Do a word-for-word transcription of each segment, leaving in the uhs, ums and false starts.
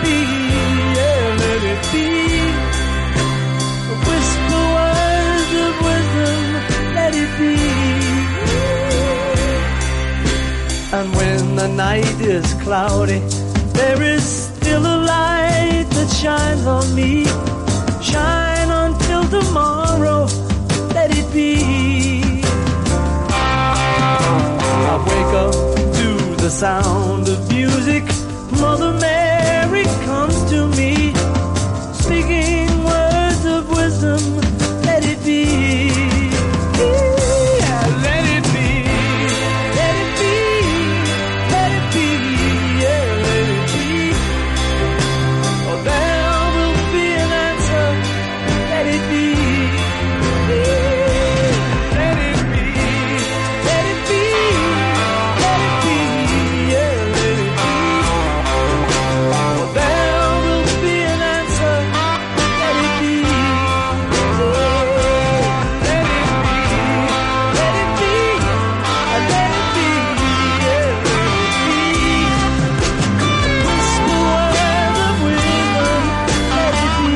be, yeah, let it be. Whisper words of wisdom, let it be. And when the night is cloudy, there is still a light that shines on me. Shine until tomorrow, let it be. I wake up to the sound of music. Mother Mary comes to me, speaking words of wisdom, let it be. Yeah, let it be. Let it be. Let it be. Yeah, let it be. Oh, there will be an answer. Let it be. Yeah, let it be. Let it be. Let it be. Yeah, let it be. Oh, there will be an answer. Let it be. Yeah, let it be. Let it be. Let it be. Yeah, let it be. Whisper words of wisdom. Let it be.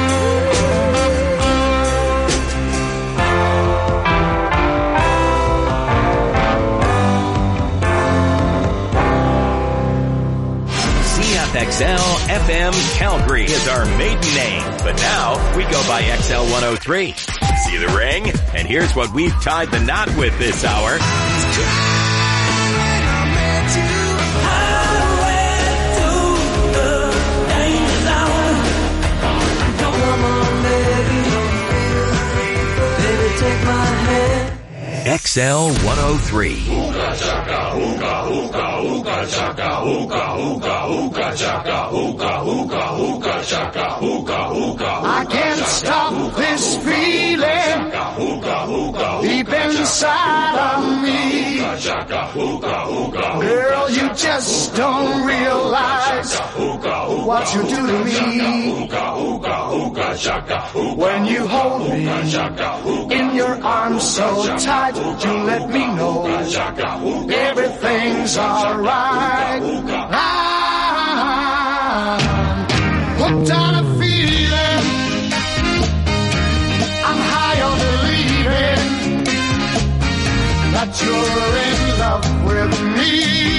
C F X L F M Calgary is our maiden name, but now we go by X L one oh three. See the ring? And here's what we've tied the knot with this hour. X L one oh three. I can't stop this feeling deep inside of me. Girl, you just don't realize what you do to me. When you hold me in your arms so tight, you let me know everything's alright. I'm hooked on a feeling, I'm high on believing that you're in love with me.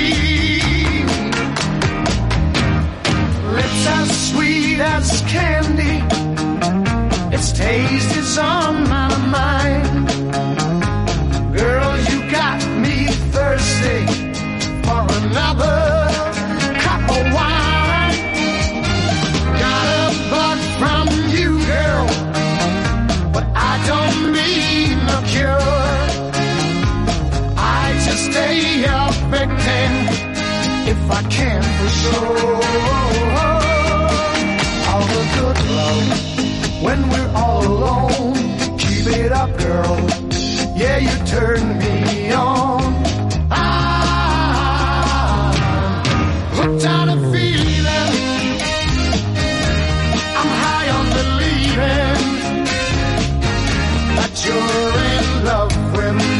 Lips as sweet as candy, its taste is on my mind. Girl, you got me thirsty for another cup of wine. Got a bug from you, girl, but I don't need no cure. I just stay affecting if I can for sure. All the good love when we're all alone. Keep it up, girl. Yeah, you turn me on. I'm hooked on a feeling, I'm high on believing that you're in love with me.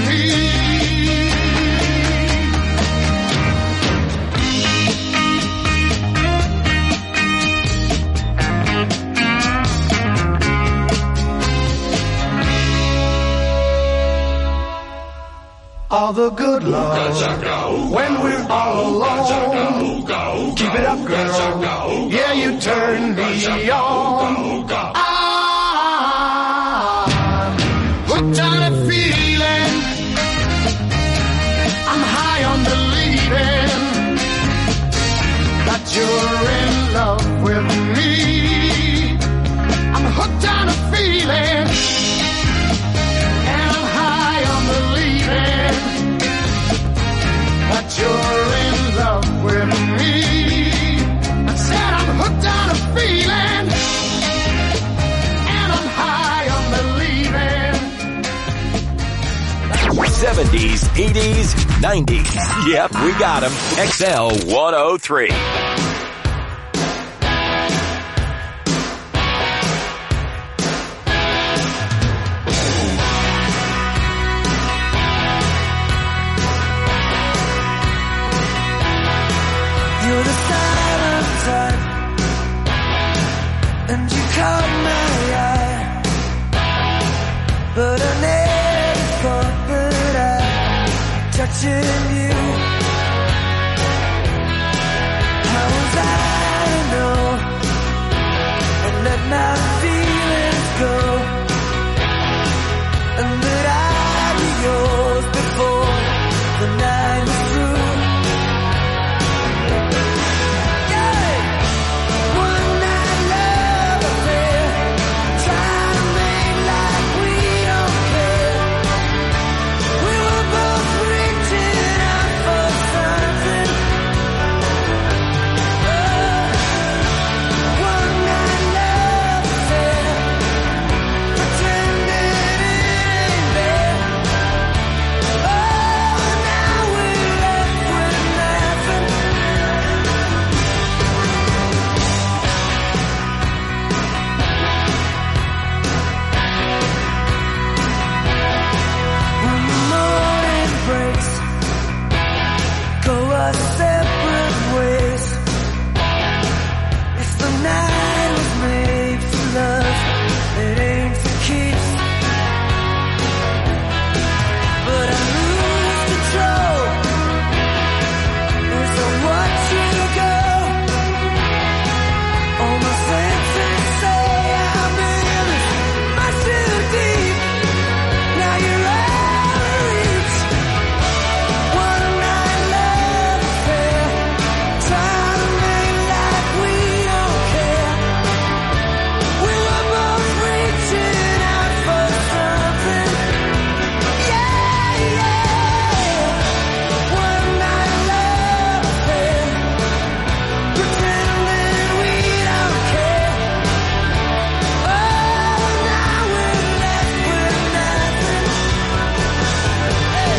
All the good love when we're all alone. Keep it up, girl. Yeah, you turn me on. I'm hooked on a feeling, I'm high on believing that you're in love with me. I'm hooked on a feeling, and I'm high on believing that you're in love with me. I said I'm hooked on a feeling, and I'm high on believing. seventies, eighties, nineties. Yep, we got them. X L one oh three. You're the silent type, touching you. How was I to know and let my feelings go, and that I'd be yours before the night was through? Yeah. One night love affair, trying to make like we don't care. We were both reaching out for something. Oh, one night love affair, pretending it ain't there. Oh, now we're left with nothing. When the morning breaks, go our separate ways. If the night was made for love, it ain't for keeps. But I lose control as I watch you go. All my senses say I'm in much too deep. Now you're out of reach. One night love affair, trying to make like we don't care. We were both reaching out for something. Yeah, yeah. One night love affair, pretending we don't care. Oh, now we're left with nothing. Hey.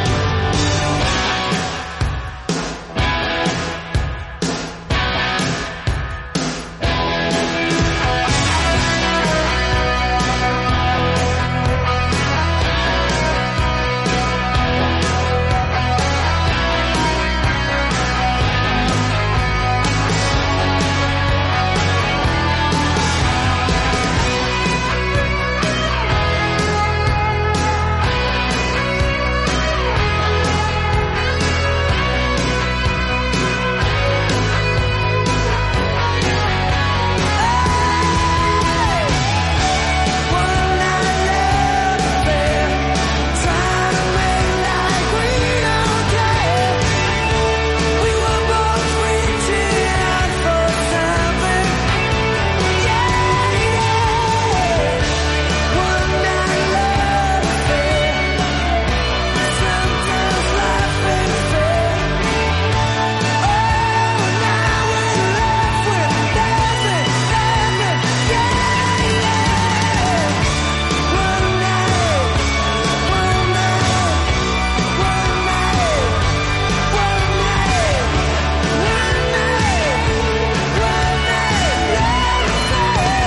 One night love affair, trying to make like we don't care. We were both reaching out for something. Yeah, yeah. One night love affair. Sometimes life ain't fair. Oh, now we're left with nothing, nothing. Yeah, yeah. One night, one night, one night, one night, one night, one night love affair.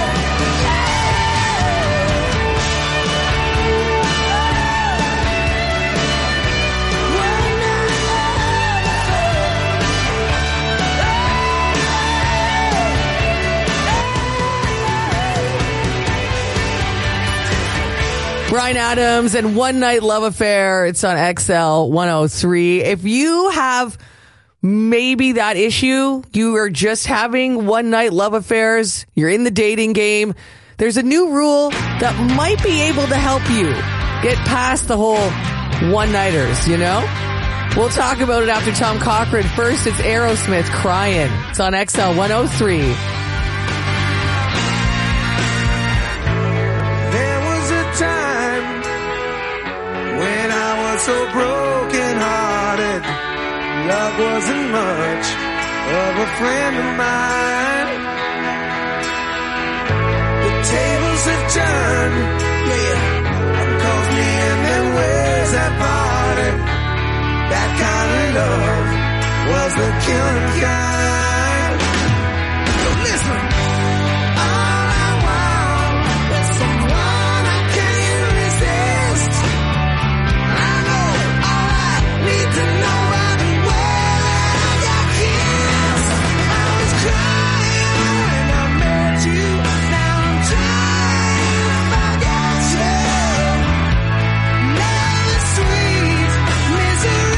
One night Bryan Adams and One Night Love Affair. It's on X L one oh three. If you have maybe that issue, you are just having one night love affairs, you're in the dating game, there's a new rule that might be able to help you get past the whole one-nighters, you know? We'll talk about it after Tom Cochrane. First, it's Aerosmith, Crying. It's on X L one oh three. There was a time when I was so broken-hearted. Love wasn't much of a friend of mine. The tables have turned, yeah, and caused me in their ways that parted. That kind of love was the killing kind. So listen. All I want is someone I can't resist. I know all I need to know right away that I got kissed. I was crying when I met you. Now I'm trying to forget you. Love is sweet misery.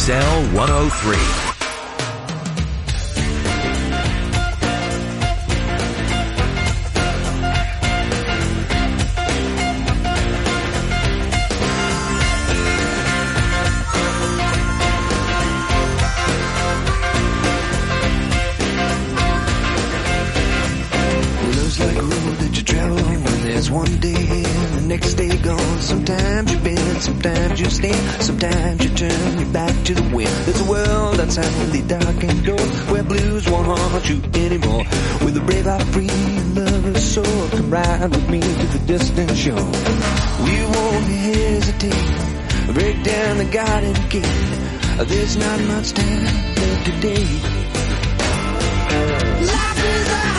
X L one oh three. One day and the next day gone. Sometimes you bend, sometimes you stand, sometimes you turn your back to the wind. There's a world outside the darkened door where blues won't haunt you anymore. With a brave heart free and lover's soul, come ride with me to the distant shore. We won't hesitate, break down the garden gate. There's not much time left today. Life is a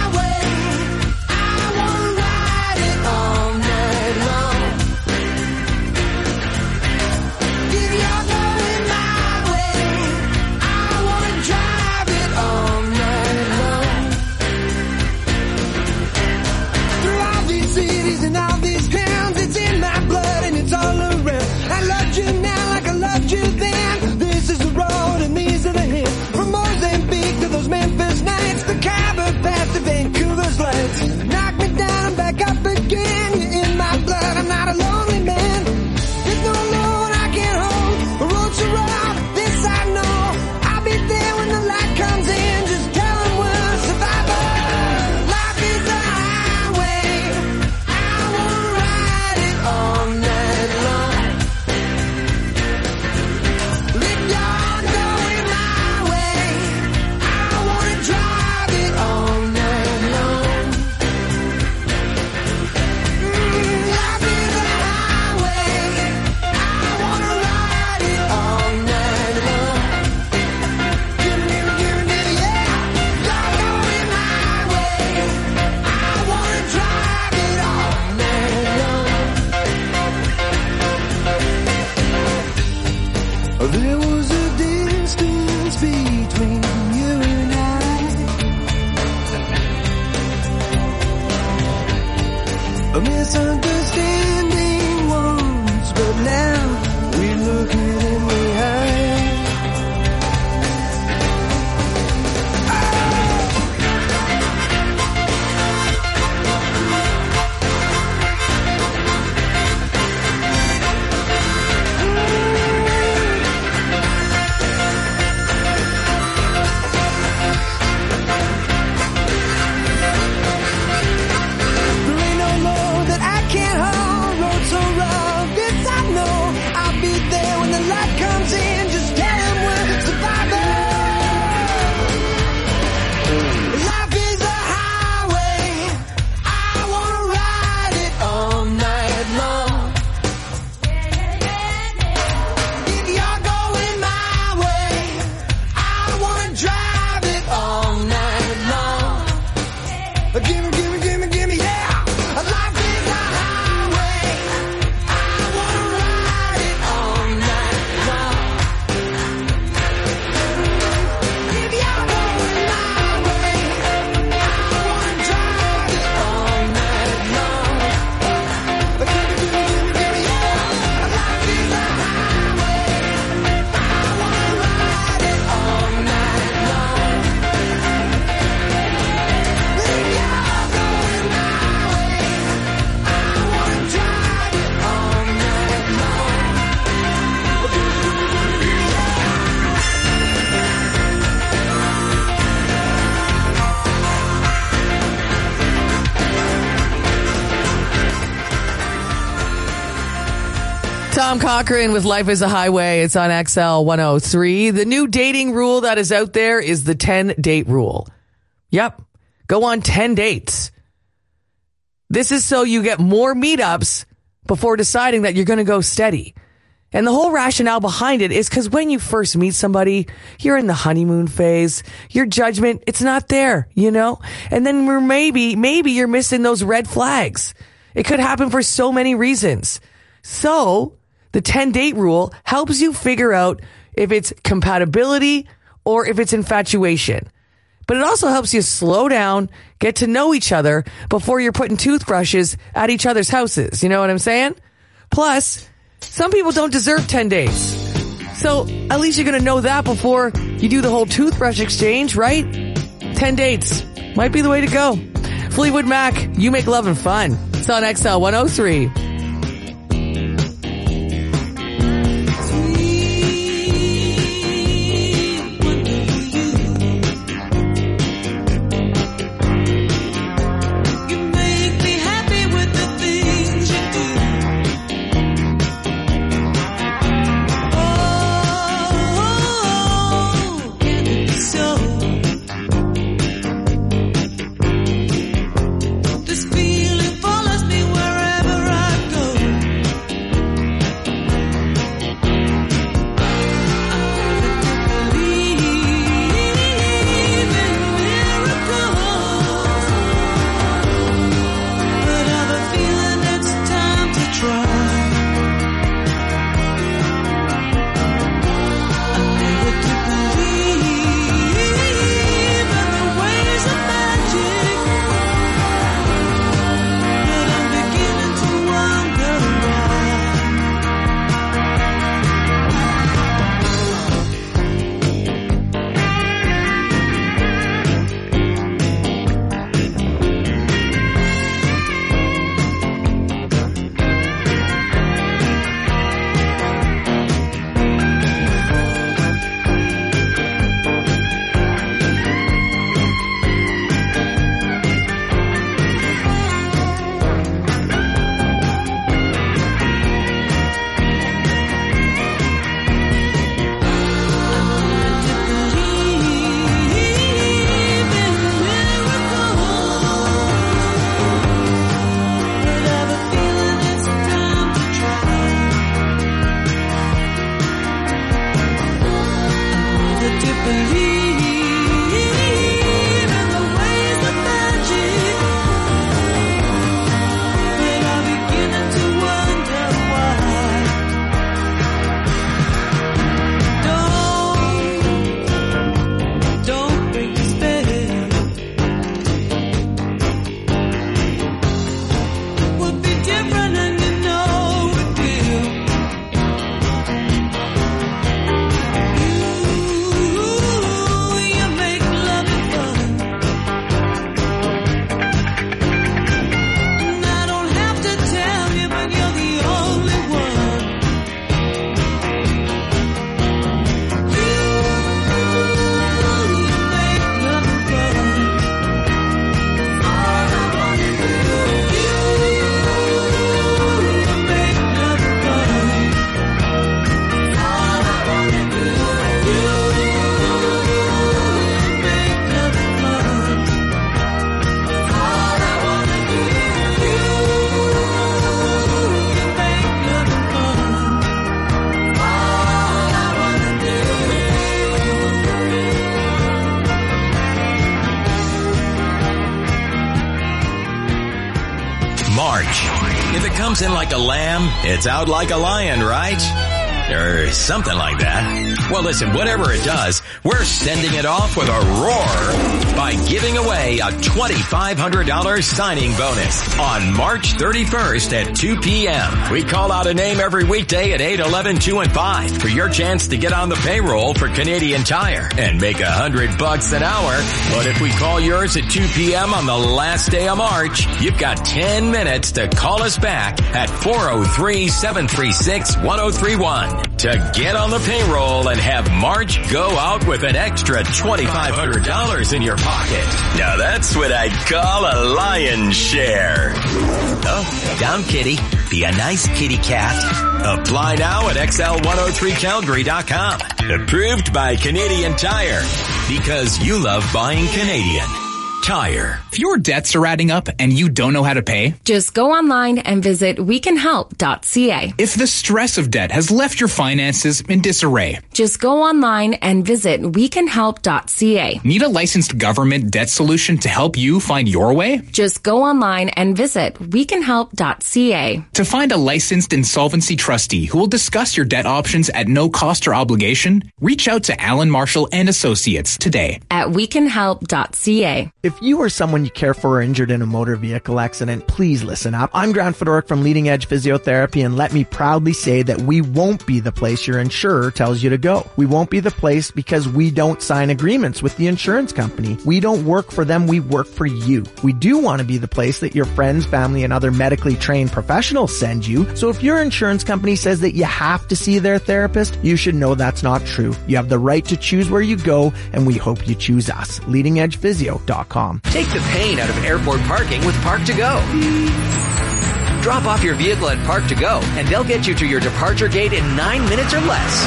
knock me down and back up again. You're in my blood, I'm not a lonely man. There's no load I can't hold. The road's so rough, this I know. I'll be there when the light comes in. Just tell them we're survivors. Life is a highway, I wanna ride it all night long. If you're going my way, I wanna drive it all night. There was a distance between you and I, a misunderstanding once, but now we look it in the eye. Tom Cochrane with Life is a Highway. It's on X L one oh three. The new dating rule that is out there is the ten-date rule. Yep. Go on ten dates. This is so you get more meetups before deciding that you're going to go steady. And the whole rationale behind it is because when you first meet somebody, you're in the honeymoon phase. Your judgment, it's not there, you know? And then we're maybe, maybe you're missing those red flags. It could happen for so many reasons. So the ten-date rule helps you figure out if it's compatibility or if it's infatuation. But it also helps you slow down, get to know each other before you're putting toothbrushes at each other's houses. You know what I'm saying? Plus, some people don't deserve ten dates. So at least you're going to know that before you do the whole toothbrush exchange, right? ten dates might be the way to go. Fleetwood Mac, You Make Lovin' Fun. It's on X L one oh three. If it comes in like a lamb, it's out like a lion, right? Or something like that. Well, listen, whatever it does, we're sending it off with a roar by giving away a twenty-five hundred dollars signing bonus on March thirty-first at two p.m. We call out a name every weekday at eight, eleven, two, and five for your chance to get on the payroll for Canadian Tire and make a hundred bucks an hour. But if we call yours at two p.m. on the last day of March, you've got ten minutes to call us back at four oh three, seven three six, one oh three one to get on the payroll and have March go out with an extra twenty-five hundred dollars in your pocket. Now that's what I'd call a lion's share. Oh, down kitty. Be a nice kitty cat. Apply now at X L one oh three Calgary dot com. Approved by Canadian Tire. Because you love buying Canadian Tire. If your debts are adding up and you don't know how to pay, just go online and visit we can help dot c a. If the stress of debt has left your finances in disarray, just go online and visit we can help dot c a. Need a licensed government debt solution to help you find your way? Just go online and visit we can help dot c a. To find a licensed insolvency trustee who will discuss your debt options at no cost or obligation, reach out to Alan Marshall and Associates today at we can help dot c a. If you or someone you care for are injured in a motor vehicle accident, please listen up. I'm Grant Fedoruk from Leading Edge Physiotherapy, and let me proudly say that we won't be the place your insurer tells you to go. We won't be the place because we don't sign agreements with the insurance company. We don't work for them, we work for you. We do want to be the place that your friends, family, and other medically trained professionals send you. So if your insurance company says that you have to see their therapist, you should know that's not true. You have the right to choose where you go, and we hope you choose us. leading edge physio dot com. Take the pain out of airport parking with Park to Go. Drop off your vehicle at Park to Go, and they'll get you to your departure gate in nine minutes or less.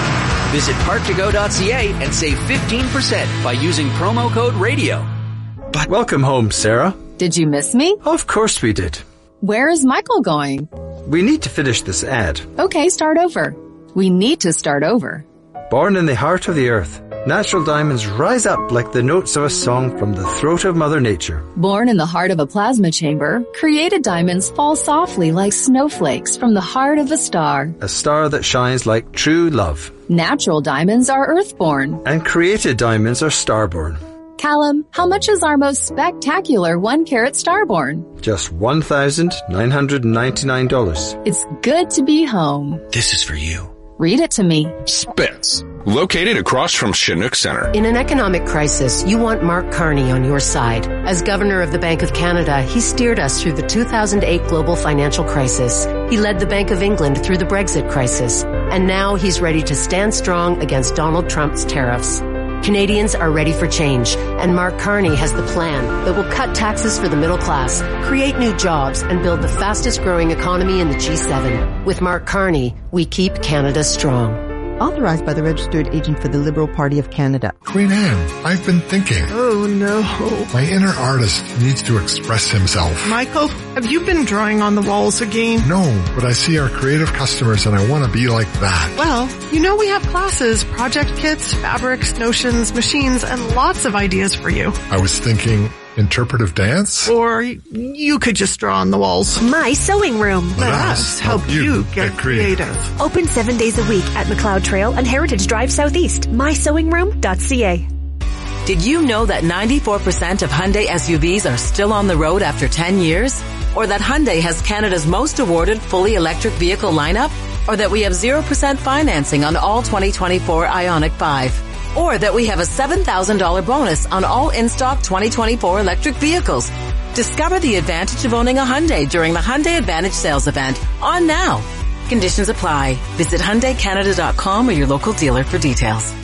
Visit park to go dot c a and save fifteen percent by using promo code RADIO. But welcome home, Sarah. Did you miss me? Of course we did. Where is Michael going? We need to finish this ad. Okay, start over. We need to start over. Born in the heart of the earth, natural diamonds rise up like the notes of a song from the throat of Mother Nature. Born in the heart of a plasma chamber, created diamonds fall softly like snowflakes from the heart of a star. A star that shines like true love. Natural diamonds are earthborn. And created diamonds are starborn. Callum, how much is our most spectacular one-carat starborn? Just one thousand nine hundred ninety-nine dollars. It's good to be home. This is for you. Read it to me. Spitz, located across from Chinook Center. In an economic crisis, you want Mark Carney on your side. As governor of the Bank of Canada, he steered us through the two thousand eight global financial crisis. He led the Bank of England through the Brexit crisis. And now he's ready to stand strong against Donald Trump's tariffs. Canadians are ready for change, and Mark Carney has the plan that will cut taxes for the middle class, create new jobs, and build the fastest growing economy in the G seven. With Mark Carney, we keep Canada strong. Authorized by the Registered Agent for the Liberal Party of Canada. Queen Anne, I've been thinking. Oh no. My inner artist needs to express himself. Michael, have you been drawing on the walls again? No, but I see our creative customers and I want to be like that. Well, you know we have classes, project kits, fabrics, notions, machines, and lots of ideas for you. I was thinking interpretive dance? Or you could just draw on the walls. My Sewing Room. Let, Let us help, help you, you get, get creative. creative. Open seven days a week at McLeod Trail and Heritage Drive Southeast. my sewing room dot c a. Did you know that ninety-four percent of Hyundai S U Vs are still on the road after ten years? Or that Hyundai has Canada's most awarded fully electric vehicle lineup? Or that we have zero percent financing on all twenty twenty-four Ioniq five? Or that we have a seven thousand dollars bonus on all in-stock twenty twenty-four electric vehicles. Discover the advantage of owning a Hyundai during the Hyundai Advantage sales event on now. Conditions apply. Visit Hyundai Canada dot com or your local dealer for details.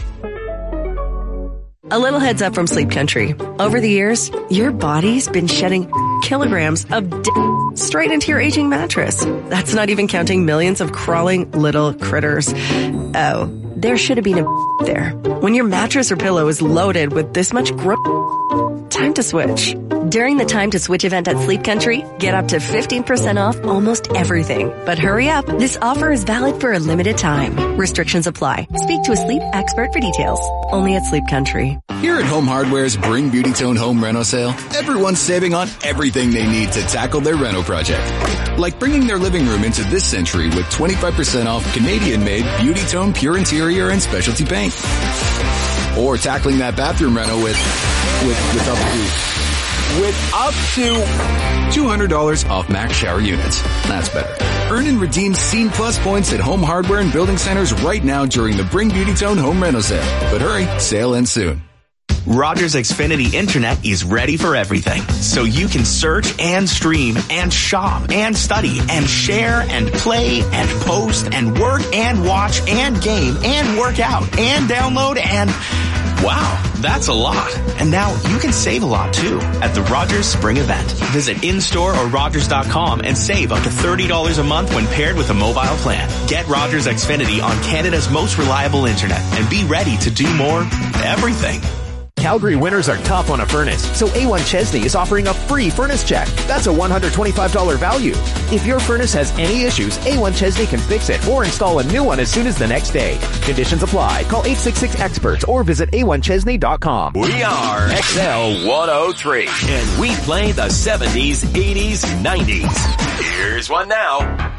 A little heads up from Sleep Country. Over the years, your body's been shedding kilograms of d- straight into your aging mattress. That's not even counting millions of crawling little critters. Oh, there should have been a there. When your mattress or pillow is loaded with this much gro- time to switch. During the Time to Switch event at Sleep Country, get up to fifteen percent off almost everything. But hurry up, this offer is valid for a limited time. Restrictions apply. Speak to a sleep expert for details. Only at Sleep Country. Here at Home Hardware's Bring Beauty Tone Home Reno Sale, everyone's saving on everything they need to tackle their reno project. Like bringing their living room into this century with twenty-five percent off Canadian-made Beauty Tone Pure Interior and Specialty Paint. Or tackling that bathroom reno with, with, with up to... With up to two hundred dollars off Max Shower Units. That's better. Earn and redeem Scene Plus points at Home Hardware and Building Centers right now during the Bring Beauty Tone Home Reno Sale. But hurry, sale ends soon. Rogers Xfinity Internet is ready for everything. So you can search and stream and shop and study and share and play and post and work and watch and game and work out and download and... Wow, that's a lot. And now you can save a lot too at the Rogers Spring Event. Visit in-store or Rogers dot com and save up to thirty dollars a month when paired with a mobile plan. Get Rogers Xfinity on Canada's most reliable internet and be ready to do more everything. Calgary winters are tough on a furnace, so A one Chesney is offering a free furnace check. That's a one hundred twenty-five dollars value. If your furnace has any issues, A one Chesney can fix it or install a new one as soon as the next day. Conditions apply. Call eight six six experts or visit A one Chesney dot com. We are X L one oh three, and we play the seventies, eighties, nineties. Here's one now.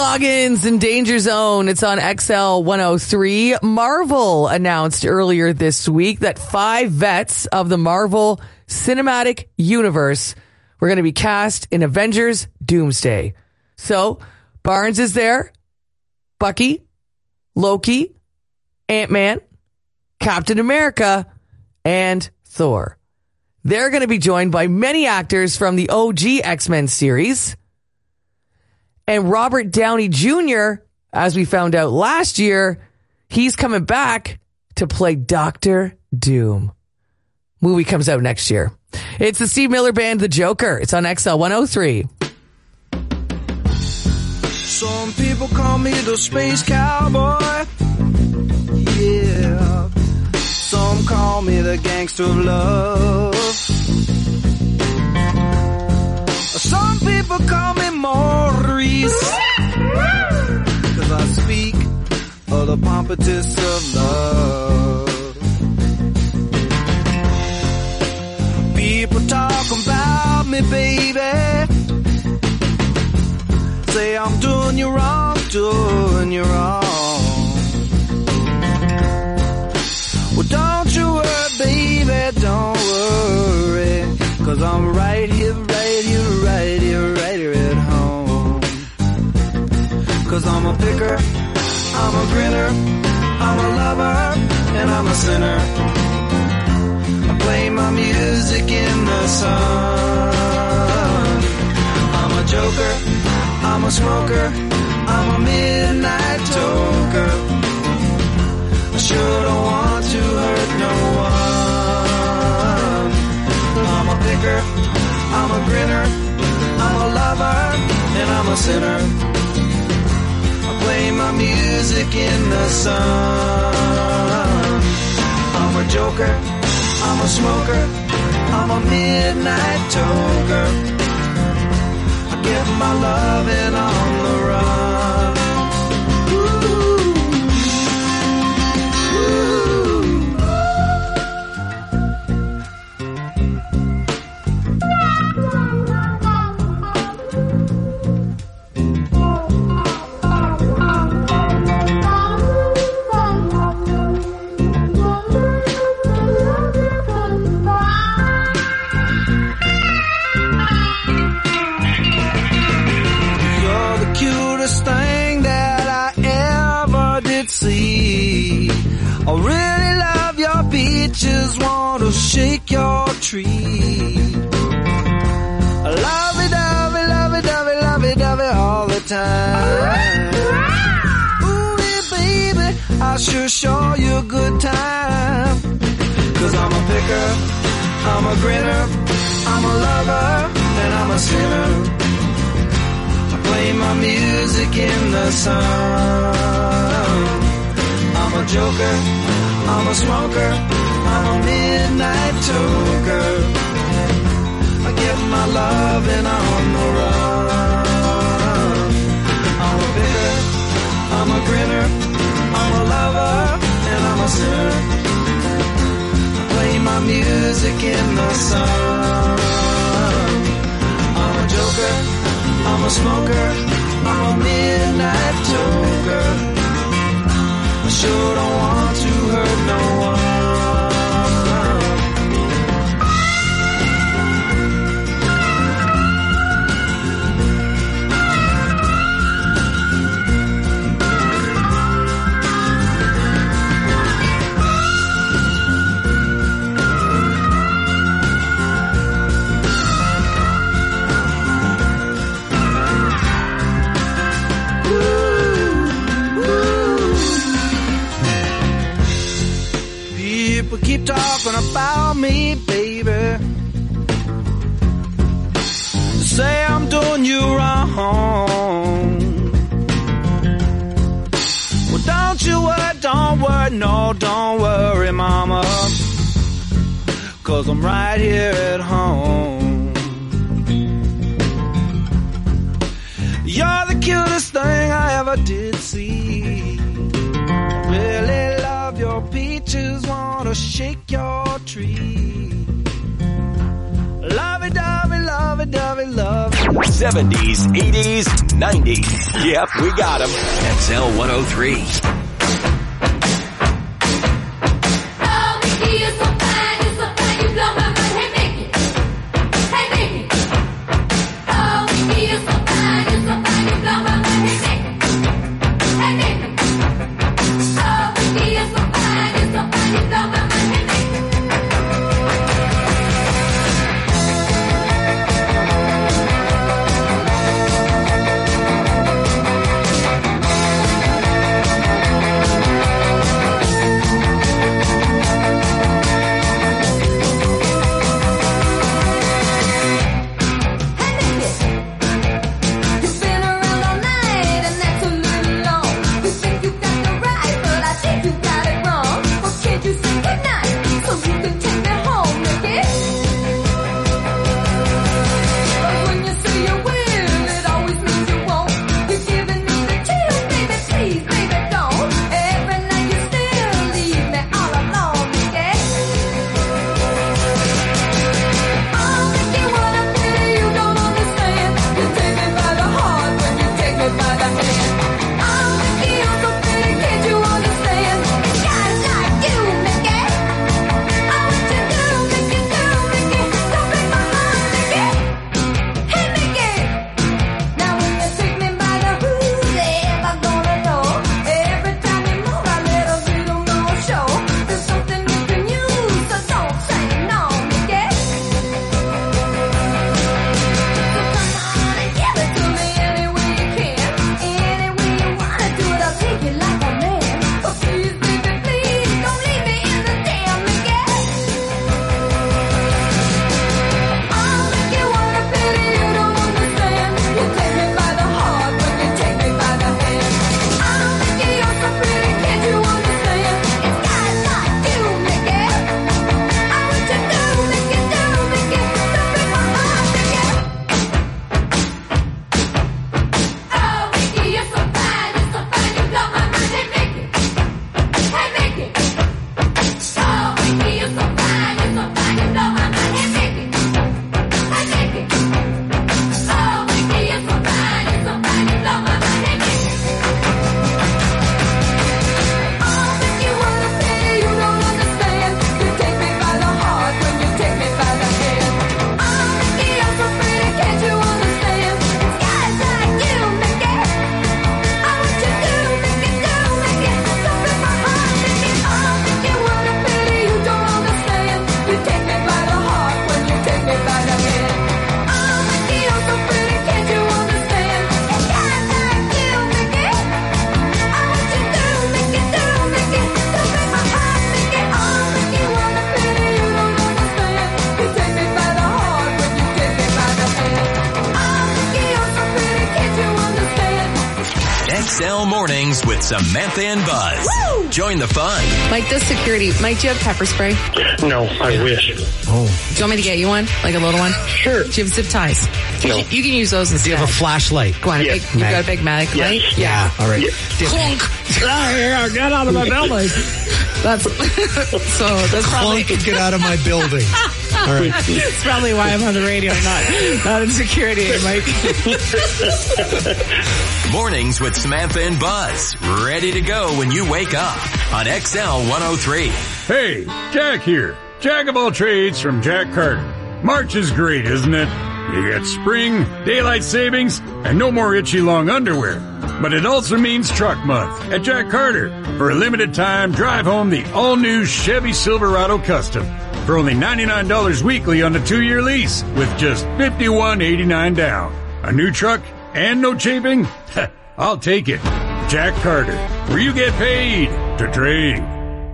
Loggins and Danger Zone. It's on X L one oh three. Marvel announced earlier this week that five vets of the Marvel Cinematic Universe were going to be cast in Avengers Doomsday. So, Barnes is there, Bucky, Loki, Ant-Man, Captain America, and Thor. They're going to be joined by many actors from the O G X-Men series. And Robert Downey Junior, as we found out last year, he's coming back to play Doctor Doom. Movie comes out next year. It's the Steve Miller Band, The Joker. It's on X L one oh three. Some people call me the space cowboy. Yeah. Some call me the gangster of love. Some people call me Maurice, 'cause I speak of the pompatus of love. People talk about me, baby. Say I'm doing you wrong, doing you wrong. Well, don't you worry, baby, don't worry, 'cause I'm right here, right here, right here, right here at home. 'Cause I'm a picker, I'm a grinner, I'm a lover, and I'm a sinner. I play my music in the sun. I'm a joker, I'm a smoker, I'm a midnight toker. I sure don't want to hurt no one. I'm a picker, I'm a grinner, I'm a lover, and I'm a sinner. I play my music in the sun. I'm a joker, I'm a smoker, I'm a midnight toker. I get my loving on the run. I really love your peaches, want to shake your tree. I love it, love it, love it, love it, love it, love it all the time. Ooh, yeah, baby, I sure show you a good time. 'Cause I'm a picker, I'm a grinner, I'm a lover, and I'm a sinner. I play my music in the sun. I'm a joker, I'm a smoker, I'm a midnight toker. I get my loving on the run. I'm a picker, I'm a grinner, I'm a lover, and I'm a sinner. I play my music in the sun. I'm a joker, I'm a smoker, I'm a midnight toker. I sure don't want to hurt no one. People keep talking about me, baby. Say I'm doing you wrong. Well, don't you worry, don't worry, no, don't worry, mama. 'Cause I'm right here at home. You're the cutest thing I ever did see. Really love your peaches, wanna shake your tree. Love it, love it, love it, love it, love it. seventies, eighties, nineties. Yep, we got them. X L one oh three. X L Mornings with Samantha and Buzz. Woo! Join the fun. Like this security, Mike, do you have pepper spray? No, I wish. Oh. Do you want me to get you one? Like a little one? Sure. Do you have zip ties? No. You, you can use those instead. Do you have a flashlight? Go on. Yes. Big, you got a big Matic Yes. light? Yeah. All right. Yes. Clunk. Ah, yeah, get out of my belly. That's so. That's probably Clunk, get out of my building. All right. That's probably why I'm on the radio, not not in security, Mike. Mornings with Samantha and Buzz. Ready to go when you wake up on X L one oh three. Hey, Jack here. Jack of all trades from Jack Carter. March is great, isn't it? You get spring, daylight savings, and no more itchy long underwear. But it also means truck month at Jack Carter. For a limited time, drive home the all-new Chevy Silverado Custom for only ninety-nine dollars weekly on the two-year lease with just fifty-one eighty-nine down. A new truck and no chafing? I'll take it. Jack Carter, where you get paid to trade.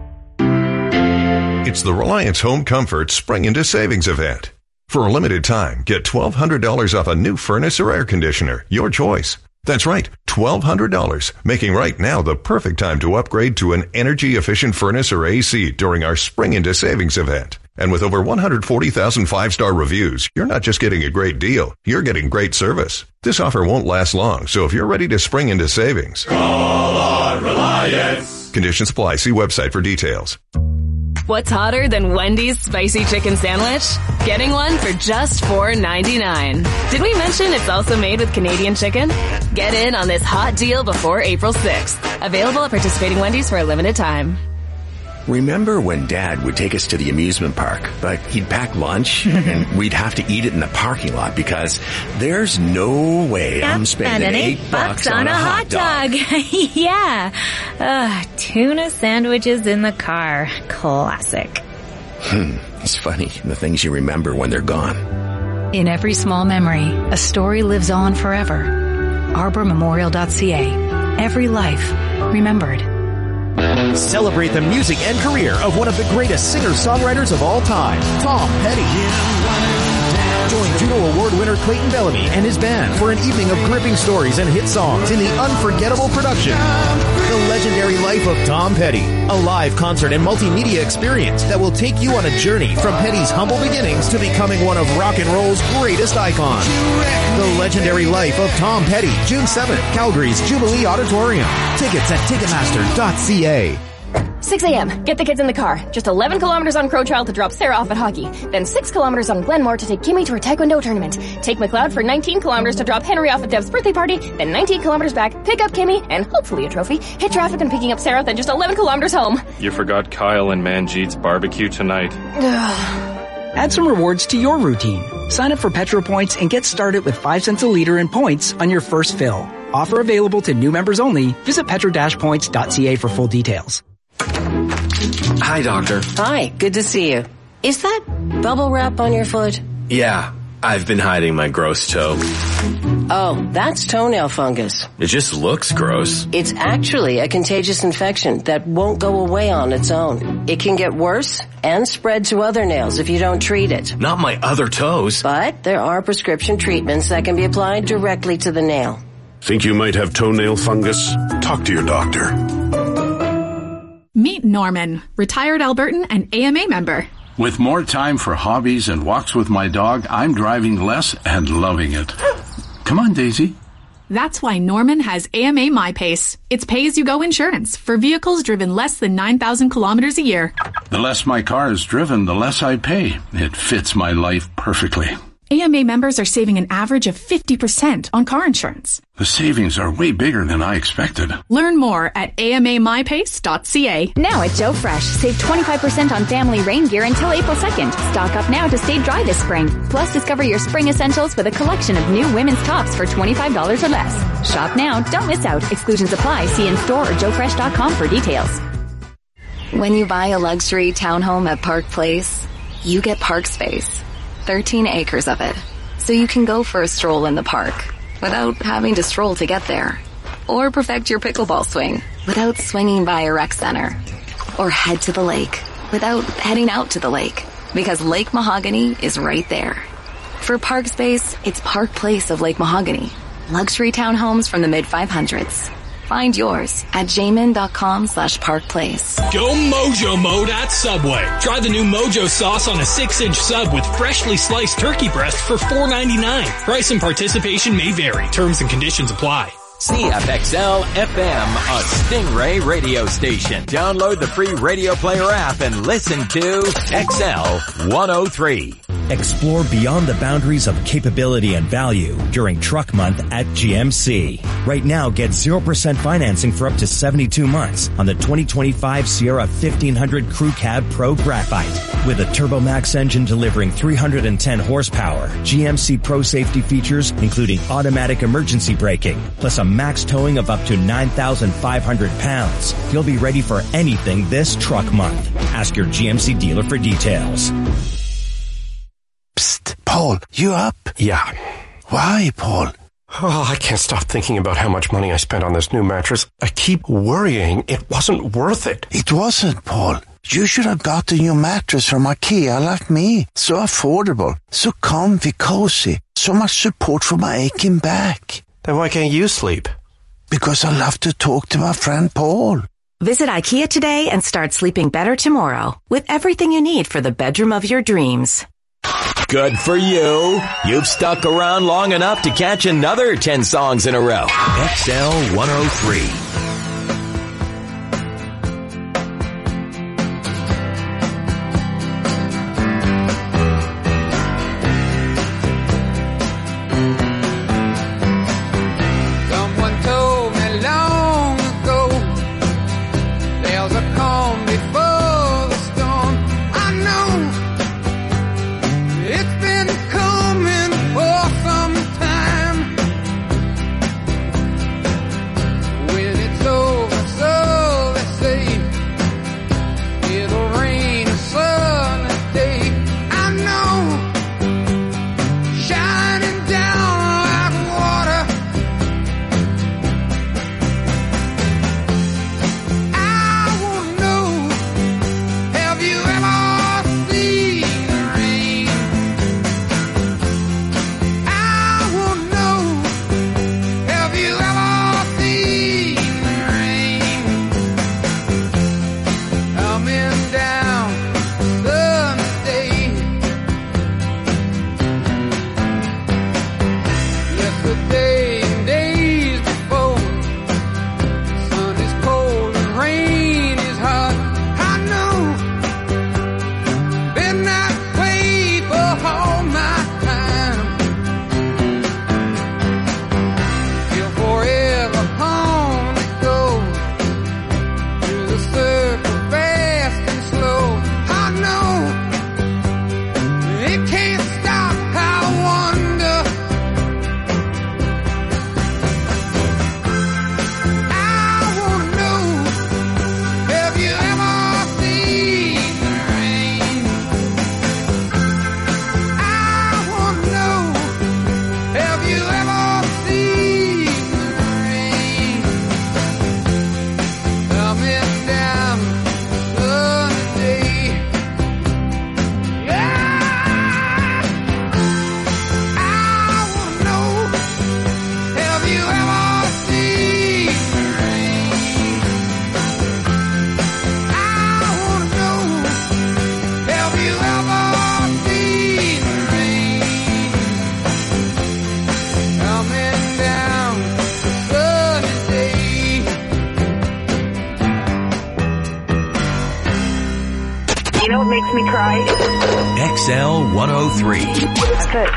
It's the Reliance Home Comfort Spring into Savings event. For a limited time, get twelve hundred dollars off a new furnace or air conditioner, your choice. That's right, twelve hundred dollars, making right now the perfect time to upgrade to an energy-efficient furnace or A C during our Spring into Savings event. And with over one hundred forty thousand five-star reviews, you're not just getting a great deal, you're getting great service. This offer won't last long, so if you're ready to spring into savings, call on Reliance. Conditions apply. See website for details. What's hotter than Wendy's spicy chicken sandwich? Getting one for just four ninety-nine. Did we mention it's also made with Canadian chicken? Get in on this hot deal before April sixth. Available at participating Wendy's for a limited time. Remember when Dad would take us to the amusement park, but he'd pack lunch and we'd have to eat it in the parking lot because there's no way I'm spending eight bucks on a hot dog. Yeah. Uh, tuna sandwiches in the car. Classic. Hmm. It's funny, the things you remember when they're gone. In every small memory, a story lives on forever. arbor memorial dot c a. Every life remembered. Celebrate the music and career of one of the greatest singer-songwriters of all time, Tom Petty. Join Juno Award winner Clayton Bellamy and his band for an evening of gripping stories and hit songs in the unforgettable production, The Legendary Life of Tom Petty, a live concert and multimedia experience that will take you on a journey from Petty's humble beginnings to becoming one of rock and roll's greatest icons. The Legendary Life of Tom Petty, June seventh, Calgary's Jubilee Auditorium. Tickets at ticketmaster dot c a. six a.m. Get the kids in the car. Just eleven kilometers on Crow Trail to drop Sarah off at hockey. Then six kilometers on Glenmore to take Kimmy to her Taekwondo tournament. Take McLeod for nineteen kilometers to drop Henry off at Dev's birthday party. Then nineteen kilometers back, pick up Kimmy, and hopefully a trophy. Hit traffic and picking up Sarah, then just eleven kilometers home. You forgot Kyle and Manjeet's barbecue tonight. Add some rewards to your routine. Sign up for Petro Points and get started with five cents a liter in points on your first fill. Offer available to new members only. Visit petro dash points dot c a for full details. Hi, Doctor. Hi, good to see you. Is that bubble wrap on your foot? Yeah, I've been hiding my gross toe. Oh, that's toenail fungus. It just looks gross. It's actually a contagious infection that won't go away on its own. It can get worse and spread to other nails if you don't treat it. Not my other toes. But there are prescription treatments that can be applied directly to the nail. Think you might have toenail fungus? Talk to your doctor. Meet Norman, retired Albertan and A M A member. With more time for hobbies and walks with my dog, I'm driving less and loving it. Come on, Daisy. That's why Norman has A M A MyPace. It's pay-as-you-go insurance for vehicles driven less than nine thousand kilometers a year. The less my car is driven, the less I pay. It fits my life perfectly. A M A members are saving an average of fifty percent on car insurance. The savings are way bigger than I expected. Learn more at a m a my pace dot c a. Now at Joe Fresh, save twenty-five percent on family rain gear until April second. Stock up now to stay dry this spring. Plus, discover your spring essentials with a collection of new women's tops for twenty-five dollars or less. Shop now, don't miss out. Exclusions apply. See in store or joe fresh dot com for details. When you buy a luxury townhome at Park Place, you get park space. thirteen acres of it. So you can go for a stroll in the park without having to stroll to get there. Or perfect your pickleball swing without swinging by a rec center. Or head to the lake without heading out to the lake. Because Lake Mahogany is right there. For park space, it's Park Place of Lake Mahogany. Luxury townhomes from the mid five hundreds. Find yours at jamin.com slash park place. Go Mojo mode at Subway. Try the new Mojo sauce on a six inch sub with freshly sliced turkey breast for four ninety-nine. Price and participation may vary. Terms and conditions apply. C F X L F M, a Stingray radio station. Download the free Radio Player app and listen to X L one oh three. Explore beyond the boundaries of capability and value during Truck Month at G M C. Right now, get zero percent financing for up to seventy-two months on the twenty twenty-five Sierra fifteen hundred Crew Cab Pro Graphite. With a TurboMax engine delivering three hundred ten horsepower, G M C Pro safety features including automatic emergency braking, plus a max towing of up to nine thousand five hundred pounds. You'll be ready for anything this Truck Month. Ask your G M C dealer for details. Psst, Paul, you up? Yeah. Why, Paul? Oh, I can't stop thinking about how much money I spent on this new mattress. I keep worrying it wasn't worth it. It wasn't, Paul. You should have got the new mattress from IKEA like me. So affordable, so comfy, cozy, so much support for my aching back. Then why can't you sleep? Because I love to talk to my friend Paul. Visit IKEA today and start sleeping better tomorrow with everything you need for the bedroom of your dreams. Good for you. You've stuck around long enough to catch another ten songs in a row. X L one oh three. You know what makes me cry? X L one oh three. That's it.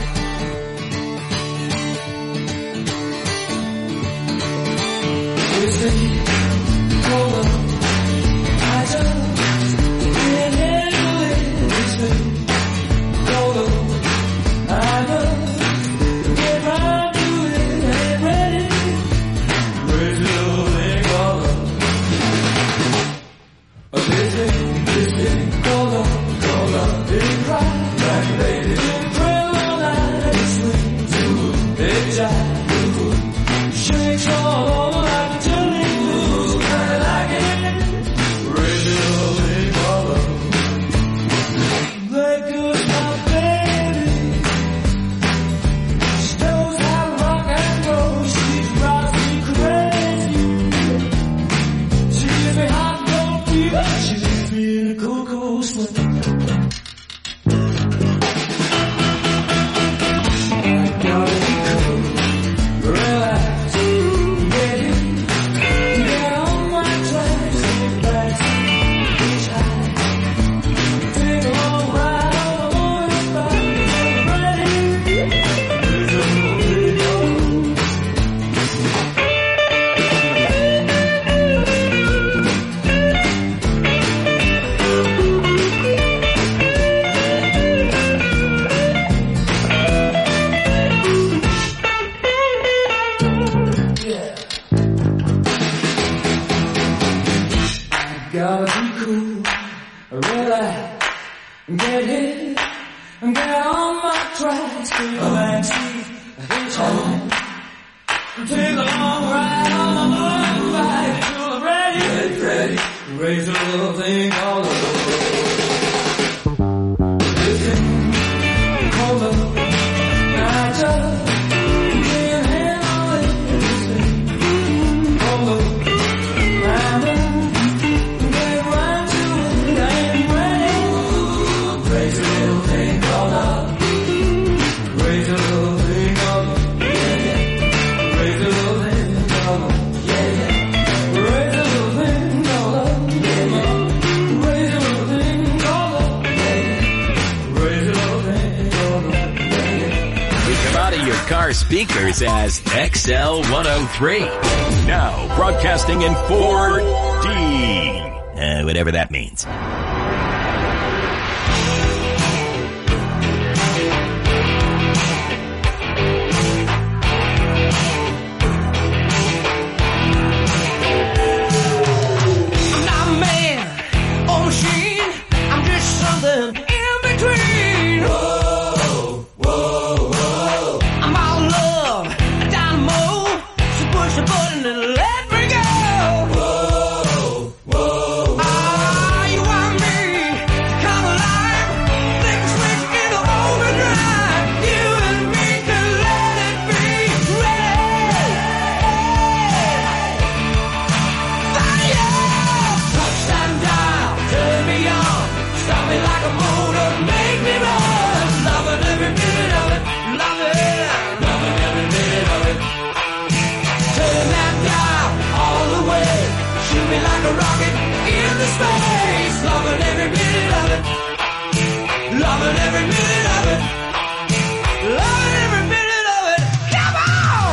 Speakers as X L one oh three. Now broadcasting in four D. Uh, whatever that means. I'm not a man or machine. I'm just something in between. Whoa, whoa, whoa. I'm all love, a dynamo. So push the button and let me go. Whoa, whoa, ah, you want me to come alive? Flick the switch into overdrive. You and me can let it be ready. Fire! Touchdown dial, turn me on. Stop me like a motor, make me run. Loving every minute of it, love it. Loving every minute of it. Turn that dial all the way. Shoot me like a rocket into space. Loving every minute of it. Loving every minute of it. Loving every minute of it. Come on!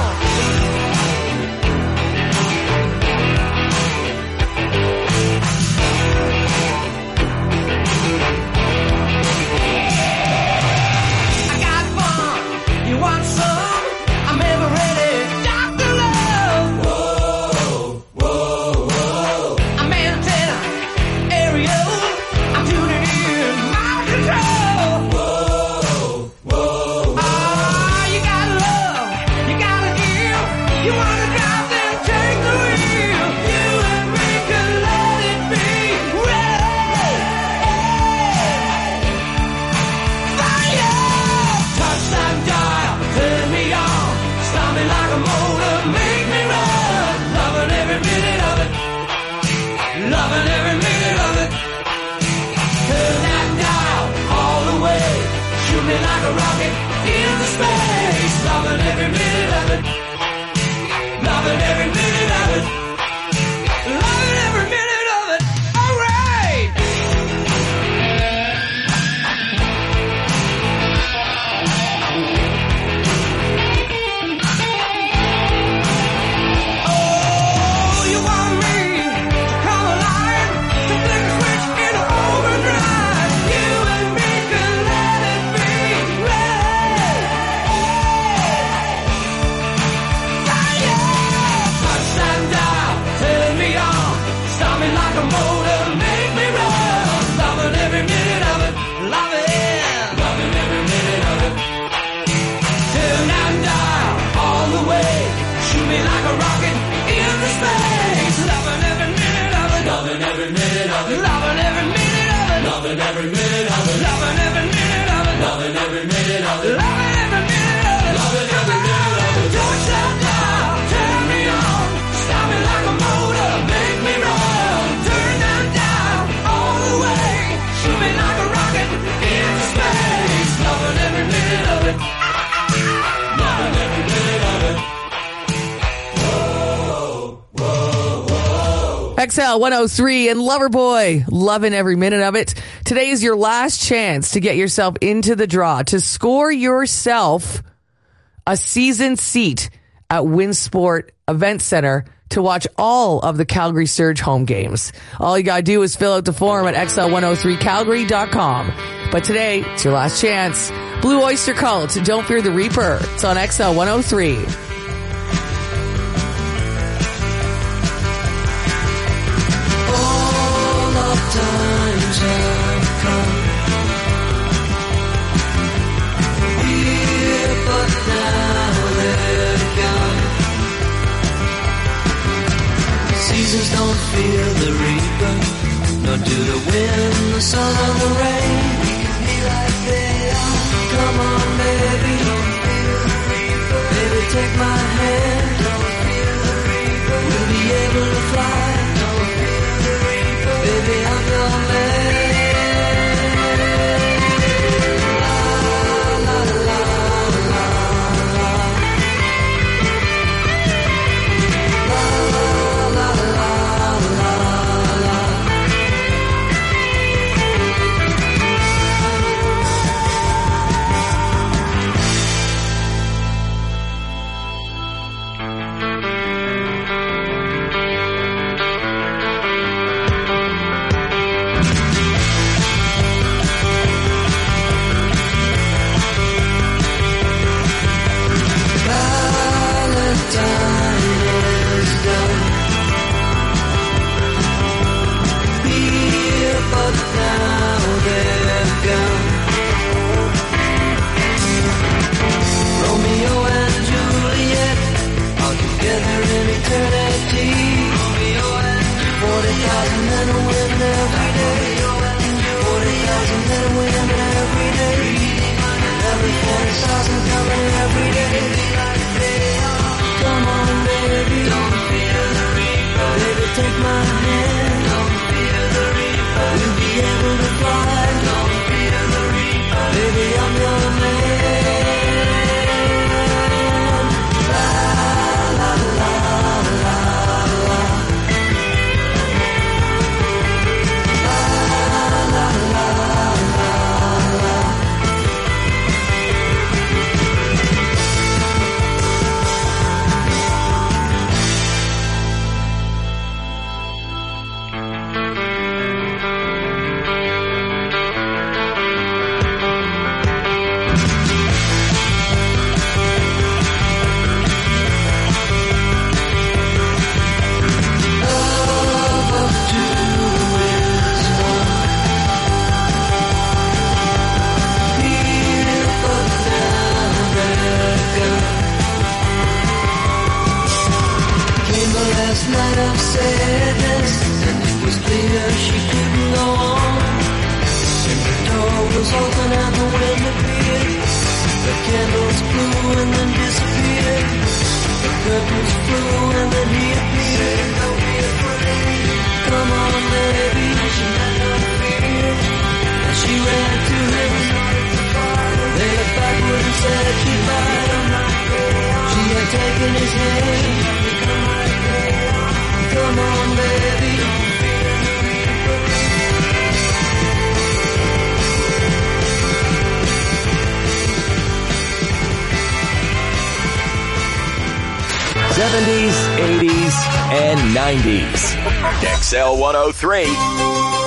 I got fun. You want some? I'm ever ready. Doctor Love. Whoa, whoa, whoa. I'm antenna, aerial. I'm tuning in, mind control. Whoa, whoa, ah, you got love, you gotta give. You wanna drive, then take the wheel. You and me can let it be ready. Fire! Touchdown dial, turn me on. Stop me like a motor, make me run. Loving every minute of it. Loving every minute of it. Turn that dial all the way. Shoot me like a rocket into space. Loving every minute of it. Loving every minute of it. Loving every minute of it. All right. minute of it. Loving every minute of it. Loving every minute of it. Loving every minute of it. Loving every minute of it. Loving every minute of it. Loving every minute of it. Don't shut down, turn me on. Stop me like a motor, make me run. Turn them down all the way. Shoot me like a rocket into space. Loving every minute of it. Loving every minute of it. X L one oh three and Loverboy, loving every minute of it. Today is your last chance to get yourself into the draw to score yourself a season seat at Winsport Event Center to watch all of the Calgary Surge home games. All you gotta do is fill out the form at X L one oh three calgary dot com. But today, it's your last chance. Blue Oyster Cult, Don't Fear the Reaper. It's on X L one oh three. Times have come here, but now they're gone. Seasons don't fear the reaper, nor do the wind, the sun, or the rain. We can be like they are. Come on, baby, don't fear the reaper. Baby, take my hand, don't fear the reaper. We'll be able to fly. Baby, I'm your man. La, la, la, la, la. La, la, la, la, la. Take my hand, don't fear the reaper. We'll be able to fly, don't fear the reaper. Baby, I'm your man. La, la, la, la, la. La, la, la, la, la. Night of sadness, and it was clear she couldn't go on. And the door was open and the wind appeared. The candles flew and then disappeared. The curtains flew and then he appeared. Don't be afraid, come on baby, she had no fear. And she ran to him, they looked backward and said goodbye. She had taken his hand. Come on, baby. seventies, eighties, and nineties. X L one oh three.